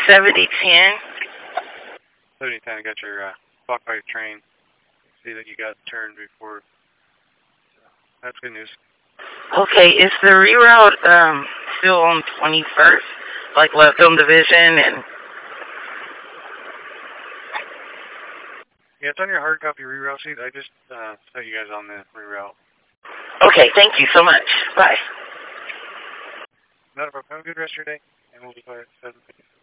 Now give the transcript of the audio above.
7010. 7010, I got your block by your train. See that you got turned before. That's good news. Okay, is the reroute still on 21st? Like left on Division and... Yeah, it's on your hard copy reroute sheet. I just set you guys on the reroute. Okay, thank you so much. Bye. Not a problem. Have a good rest of your day, and we'll be by at 7.